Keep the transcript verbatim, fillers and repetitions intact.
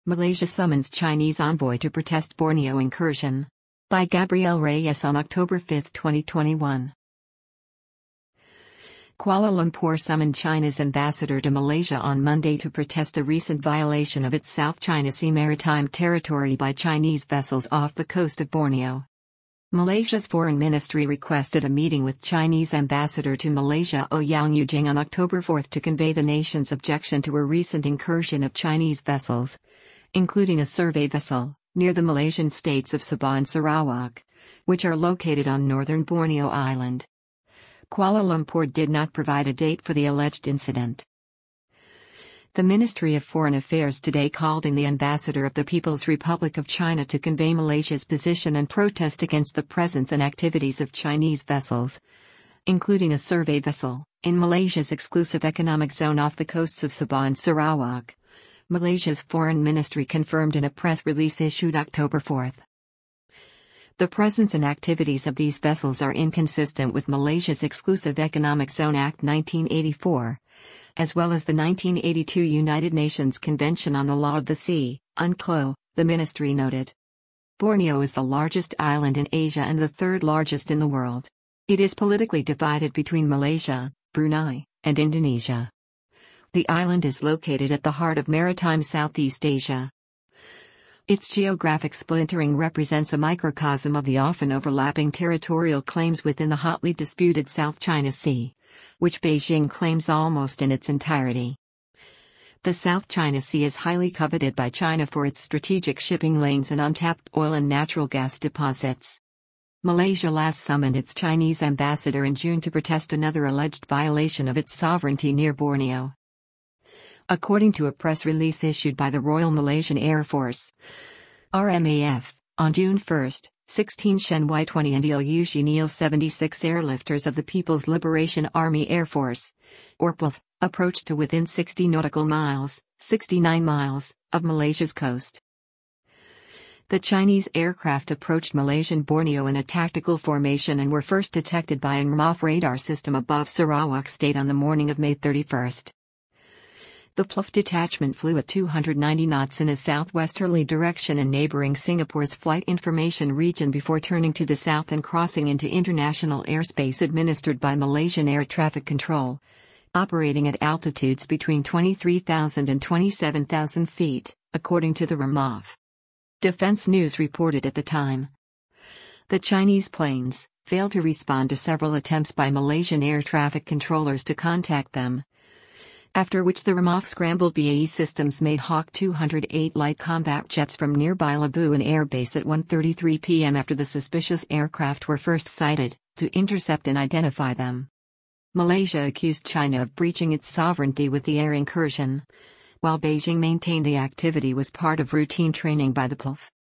Malaysia summons Chinese envoy to protest Borneo incursion. By Gabrielle Reyes on October fifth, twenty twenty-one. Kuala Lumpur summoned China's ambassador to Malaysia on Monday to protest a recent violation of its South China Sea maritime territory by Chinese vessels off the coast of Borneo. Malaysia's foreign ministry requested a meeting with Chinese ambassador to Malaysia Ouyang Yujing on October fourth to convey the nation's objection to a recent incursion of Chinese vessels, including a survey vessel, near the Malaysian states of Sabah and Sarawak, which are located on northern Borneo Island. Kuala Lumpur did not provide a date for the alleged incident. The Ministry of Foreign Affairs today called in the ambassador of the People's Republic of China to convey Malaysia's position and protest against the presence and activities of Chinese vessels, including a survey vessel, in Malaysia's exclusive economic zone off the coasts of Sabah and Sarawak, Malaysia's foreign ministry confirmed in a press release issued October fourth. The presence and activities of these vessels are inconsistent with Malaysia's Exclusive Economic Zone Act nineteen eighty-four, as well as the nineteen eighty-two United Nations Convention on the Law of the Sea, UNCLOS, the ministry noted. Borneo is the largest island in Asia and the third largest in the world. It is politically divided between Malaysia, Brunei, and Indonesia. The island is located at the heart of maritime Southeast Asia. Its geographic splintering represents a microcosm of the often overlapping territorial claims within the hotly disputed South China Sea, which Beijing claims almost in its entirety. The South China Sea is highly coveted by China for its strategic shipping lanes and untapped oil and natural gas deposits. Malaysia last summoned its Chinese ambassador in June to protest another alleged violation of its sovereignty near Borneo. According to a press release issued by the Royal Malaysian Air Force, R M A F, on June first, sixteen Shen Y twenty and Il U Neil seventy-six airlifters of the People's Liberation Army Air Force, or P L F, approached to within sixty nautical miles, sixty-nine miles, of Malaysia's coast. The Chinese aircraft approached Malaysian Borneo in a tactical formation and were first detected by a R M A F radar system above Sarawak State on the morning of May thirty-first. The P L F detachment flew at two hundred ninety knots in a southwesterly direction in neighboring Singapore's Flight Information Region before turning to the south and crossing into international airspace administered by Malaysian Air Traffic Control, operating at altitudes between twenty-three thousand and twenty-seven thousand feet, according to the R M A F. Defense News reported at the time. The Chinese planes failed to respond to several attempts by Malaysian air traffic controllers to contact them, after which the R M A F scrambled B A E Systems made Hawk two oh eight light combat jets from nearby Labuan Air Base at one thirty-three p m after the suspicious aircraft were first sighted, to intercept and identify them. Malaysia accused China of breaching its sovereignty with the air incursion, while Beijing maintained the activity was part of routine training by the P L F.